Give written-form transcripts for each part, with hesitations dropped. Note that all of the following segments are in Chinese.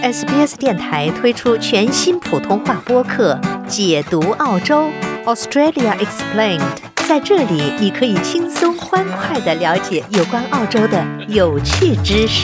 SBS 电台推出全新普通话播客《解读澳洲 Australia Explained》。在这里，你可以轻松欢快地了解有关澳洲的有趣知识。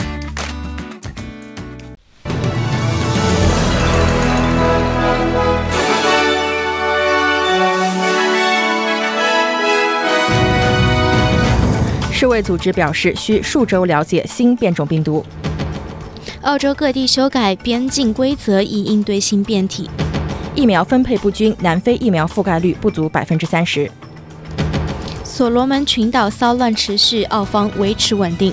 世卫组织表示，需数周了解新变种病毒。 澳洲各地修改边境规则以应对新变体。 疫苗分配不均，南非疫苗覆盖率不足30%。 所罗门群岛骚乱持续，澳方维持稳定。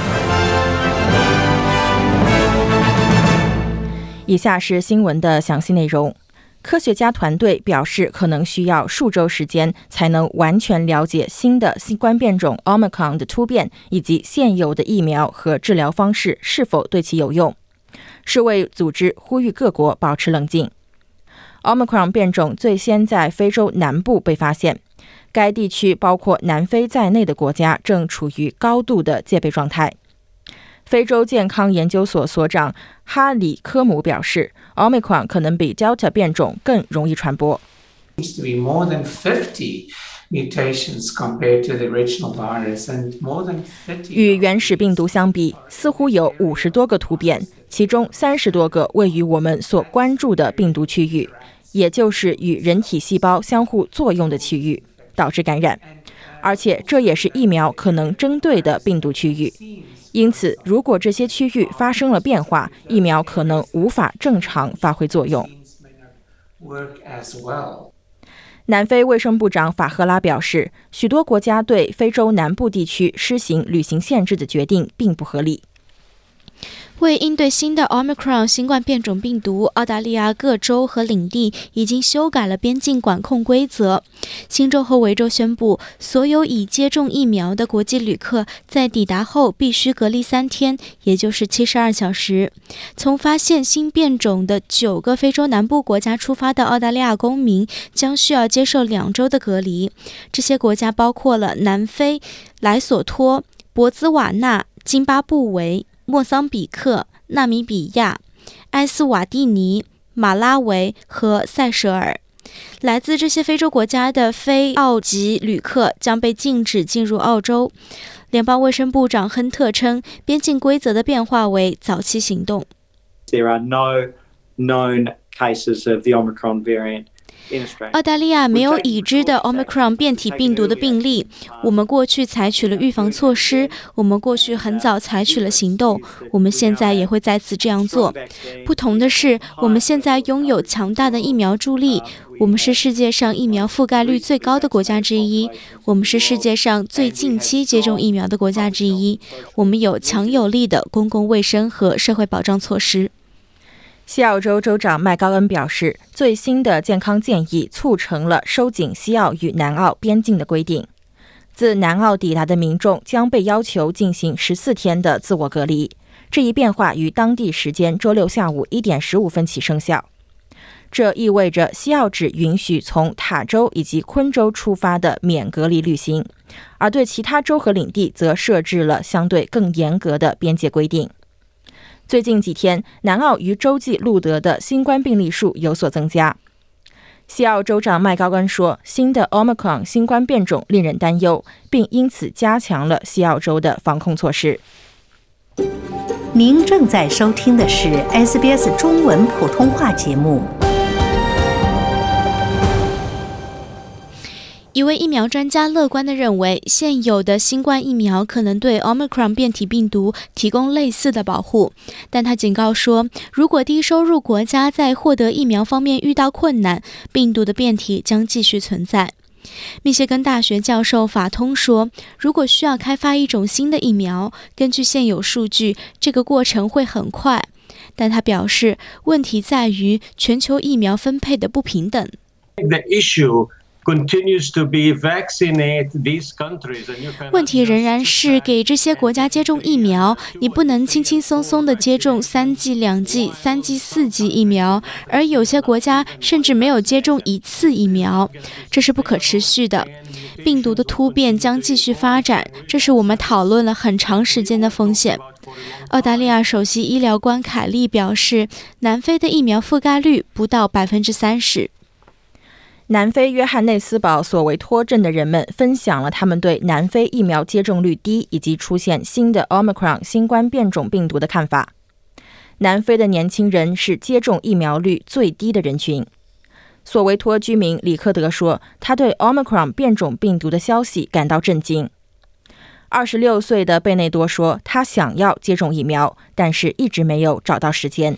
以下是新闻的详细内容。科学家团队表示，可能需要数周时间才能完全了解新的新冠变种 Omicron 的突变，以及现有的疫苗和治疗方式是否对其有用。世卫组织呼吁各国保持冷静。Omicron 变种最先在非洲南部被发现，该地区包括南非在内的国家正处于高度的戒备状态。非洲健康研究所所长哈里科姆表示， Omicron 可能比 Delta 变种更容易传播。与原始病毒相比，似乎有50多个突变，其中30多个位于我们所关注的病毒区域，也就是与人体细胞相互作用的区域，导致感染。而且这也是疫苗可能针对的病毒区域。因此，如果这些区域发生了变化，疫苗可能无法正常发挥作用。南非卫生部长法赫拉表示，许多国家对非洲南部地区施行旅行限制的决定并不合理。 为应对新的 Omicron 新冠变种病毒，澳大利亚各州和领地已经修改了边境管控规则。新州和维州宣布，所有已接种疫苗的国际旅客在抵达后必须隔离3天，也就是72小时。从发现新变种的9个非洲南部国家出发的澳大利亚公民将需要接受2周的隔离。这些国家包括了南非、莱索托、博兹瓦纳、津巴布韦、莫桑比克、纳米比亚、埃斯瓦蒂尼、马拉维和塞舌尔。来自这些非洲国家的非澳籍旅客将被禁止进入澳洲。联邦卫生部长亨特称，边境规则的变化为早期行动。 There are no known cases of the Omicron variant. 澳大利亚没有已知的 Omicron 变体病毒的病例。我们过去采取了预防措施，我们过去很早采取了行动，我们现在也会再次这样做。不同的是，我们现在拥有强大的疫苗助力，我们是世界上疫苗覆盖率最高的国家之一，我们是世界上最近期接种疫苗的国家之一，我们有强有力的公共卫生和社会保障措施。 西澳州州长麦高恩表示，最新的健康建议促成了收紧西澳与南澳边境的规定。自南澳抵达的民众将被要求进行14天的自我隔离。这一变化于当地时间周六下午1点15分起生效。这意味着西澳只允许从塔州以及昆州出发的免隔离旅行，而对其他州和领地则设置了相对更严格的边界规定。最近几天，南澳与洲际录得的新冠病例数有所增加。西澳州长麦高恩说，新的 Omicron 新冠变种令人担忧，并因此加强了西澳州的防控措施。 您正在收听的是 SBS 中文普通话节目。 一位疫苗专家乐观地认为，现有的新冠疫苗可能对 Omicron 变体病毒提供类似的保护，但他警告说，如果低收入国家在获得疫苗方面遇到困难，病毒的变体将继续存在。密歇根大学教授法通说，如果需要开发一种新的疫苗，根据现有数据，这个过程会很快。但他表示，问题在于全球疫苗分配的不平等。问题仍然是给这些国家接种疫苗，你不能轻轻松松地接种3剂、2剂、3剂、4剂疫苗，而有些国家甚至没有接种1次疫苗，这是不可持续的。 病毒的突变将继续发展，这是我们讨论了很长时间的风险。澳大利亚首席医疗官凯利表示，南非的疫苗覆盖率不到30%。 南非约翰内斯堡索维托镇的人们分享了他们对南非疫苗接种率低以及出现新的 Omicron 新冠变种病毒的看法。南非的年轻人是接种疫苗率最低的人群。索维托居民里克德说，他对 Omicron 变种病毒的消息感到震惊。26岁的贝内多说，他想要接种疫苗，但是一直没有找到时间。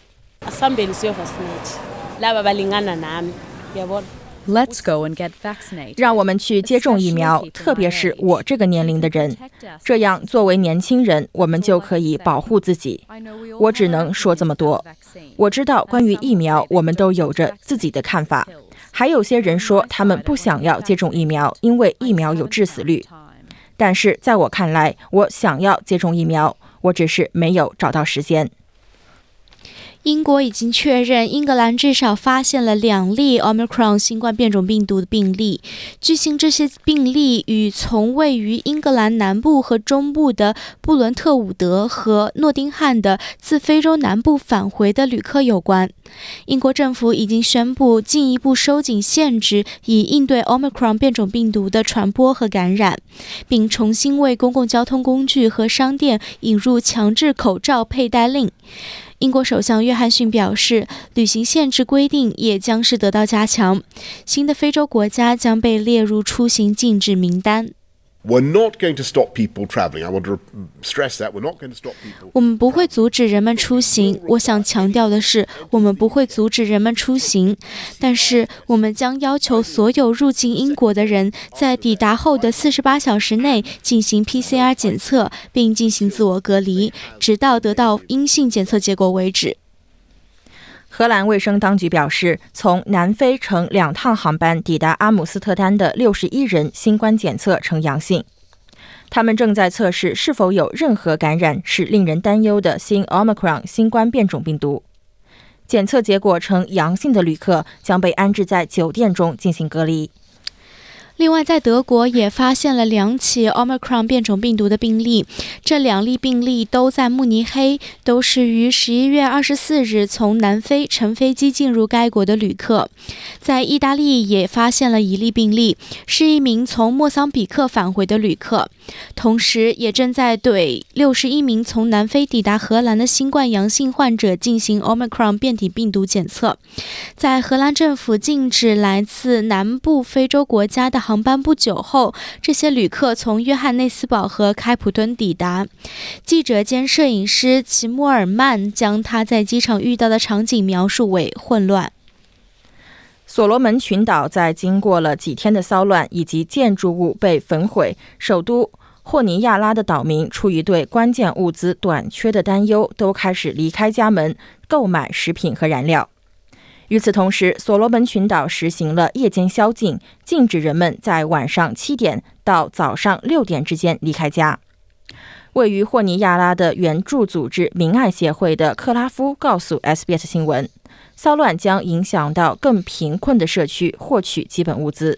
Let's go and get vaccinated. 让我们去接种疫苗，特别是我这个年龄的人，这样作为年轻人，我们就可以保护自己。我只能说这么多。我知道关于疫苗，我们都有着自己的看法。还有些人说他们不想要接种疫苗，因为疫苗有致死率。但是在我看来，我想要接种疫苗，我只是没有找到时间。 英国已经确认，英格兰至少发现了2例 Omicron 新冠变种病毒的病例。据悉，这些病例与从位于英格兰南部和中部的布伦特伍德和诺丁汉的自非洲南部返回的旅客有关。英国政府已经宣布进一步收紧限制，以应对 Omicron 变种病毒的传播和感染，并重新为公共交通工具和商店引入强制口罩佩戴令。英国首相约翰逊表示，旅行限制规定也将是得到加强，新的非洲国家将被列入出行禁止名单。 We're not going to stop people travelling. I want to stress that. We're not going to stop people. 我们不会阻止人们出行。我想强调的是，我们不会阻止人们出行，但是我们将要求所有入境英国的人在抵达后的48小时内进行 PCR 检测，并进行自我隔离，直到得到阴性检测结果为止。 荷兰卫生当局表示，从南非乘2趟航班抵达阿姆斯特丹的61人新冠检测呈阳性，他们正在测试是否有任何感染是令人担忧的新 Omicron 新冠变种病毒。检测结果呈阳性的旅客将被安置在酒店中进行隔离。 另外，在德国也发现了2起 Omicron 变种病毒的病例，这2例病例都在慕尼黑，都是于11月24日从南非乘飞机进入该国的旅客。在意大利也发现了1例病例，是一名从莫桑比克返回的旅客，同时也正在对61名从南非抵达荷兰的新冠阳性患者进行 Omicron 变体病毒检测。在荷兰政府禁止来自南部非洲国家的航班不久后，这些旅客从约翰内斯堡和开普敦抵达。记者兼摄影师齐默尔曼将他在机场遇到的场景描述为混乱。 所罗门群岛在经过了几天的骚乱以及建筑物被焚毁，首都霍尼亚拉的岛民出于对关键物资短缺的担忧，都开始离开家门购买食品和燃料。与此同时，所罗门群岛实行了夜间宵禁，禁止人们在晚上7点到早上6点之间离开家。位于霍尼亚拉的援助组织明爱协会的克拉夫告诉 SBS 新闻，骚乱将影响到更贫困的社区获取基本物资。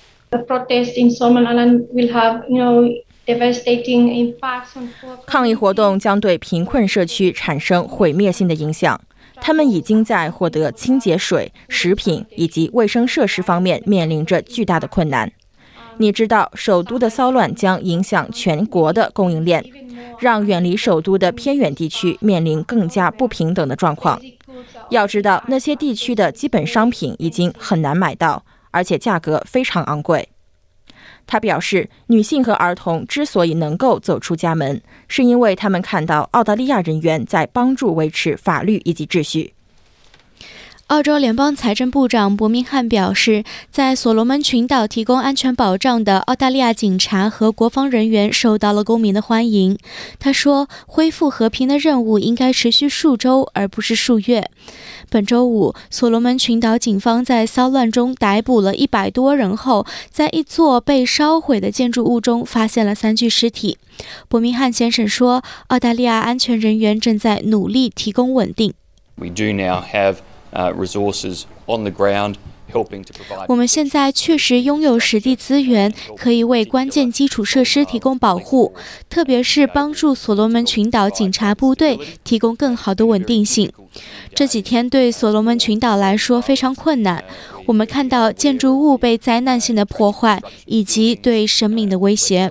抗议活动将对贫困社区产生毁灭性的影响，他们已经在获得清洁水、食品以及卫生设施方面面临着巨大的困难。你知道，首都的骚乱将影响全国的供应链，让远离首都的偏远地区面临更加不平等的状况。要知道，那些地区的基本商品已经很难买到，而且价格非常昂贵。他表示，女性和儿童之所以能够走出家门，是因为他们看到澳大利亚人员在帮助维持法律以及秩序。 澳洲联邦财政部长伯明翰表示，在所罗门群岛提供安全保障的澳大利亚警察和国防人员受到了公民的欢迎。他说，恢复和平的任务应该持续数周，而不是数月。本周五，所罗门群岛警方在骚乱中逮捕了100多人后，在一座被烧毁的建筑物中发现了3具尸体。伯明翰先生说，澳大利亚安全人员正在努力提供稳定。 We do now have resources on the ground 我们现在确实拥有实地资源，可以为关键基础设施提供保护，特别是帮助所罗门群岛警察部队提供更好的稳定性。这几天对所罗门群岛来说非常困难，我们看到建筑物被灾难性的破坏，以及对生命的威胁。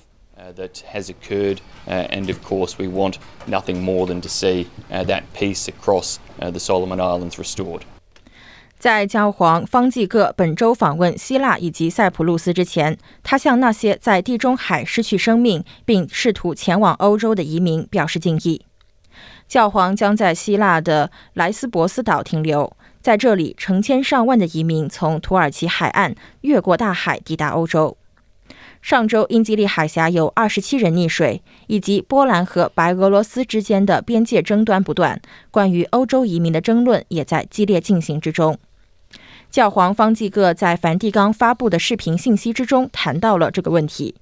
And of course, we want nothing more than to see that peace across the Solomon Islands restored. 在教皇方济各本周访问希腊以及塞浦路斯之前，他向那些在地中海失去生命并试图前往欧洲的移民表示敬意。教皇将在希腊的莱斯博斯岛停留，在这里成千上万的移民从土耳其海岸越过大海抵达欧洲。上周英吉利海峡有27人溺水，以及波兰和白俄罗斯之间的边界争端不断，关于欧洲移民的争论也在激烈进行之中。教皇方济各在梵蒂冈发布的视频信息之中谈到了这个问题。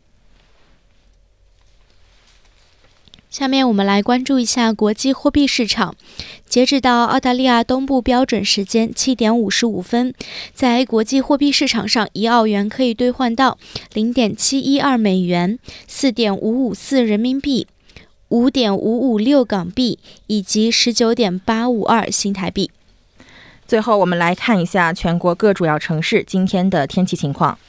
下面我们来关注一下国际货币市场。截止到澳大利亚东部标准时间7点55分，在国际货币市场上，1澳元可以兑换到0.712美元、4.554人民币、5.556港币以及19.852新台币。 最后我们来看一下全国各主要城市今天的天气情况。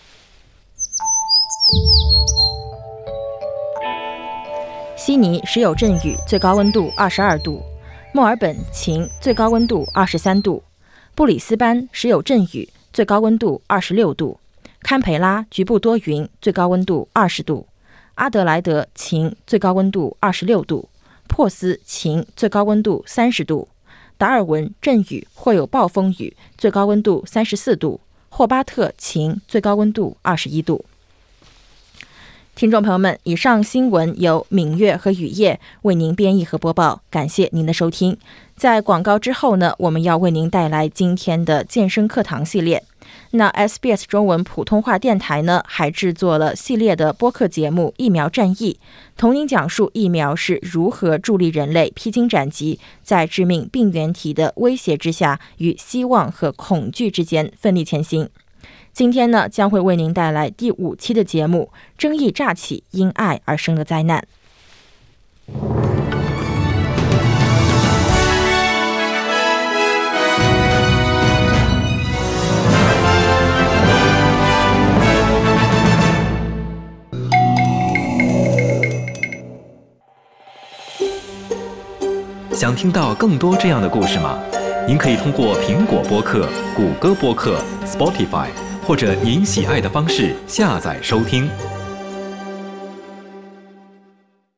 悉尼时有阵雨，最高温度22度；墨尔本晴，最高温度23度；布里斯班时有阵雨，最高温度26度；堪培拉局部多云，最高温度20度；阿德莱德晴，最高温度26度；珀斯晴，最高温度30度；达尔文阵雨或有暴风雨，最高温度34度；霍巴特晴，最高温度21度。听众朋友们，以上新闻由敏月和雨夜为您编译和播报，感谢您的收听。在广告之后呢，我们要为您带来今天的健身课堂系列。那 SBS 中文普通话电台呢，还制作了系列的播客节目《疫苗战役》，同您讲述疫苗是如何助力人类披荆斩棘，在致命病原体的威胁之下，与希望和恐惧之间奋力前行。今天呢，将会为您带来第5期的节目《争议乍起，因爱而生的灾难》。 想听到更多这样的故事吗？您可以通过苹果播客、谷歌播客、Spotify 或者您喜爱的方式下载收听。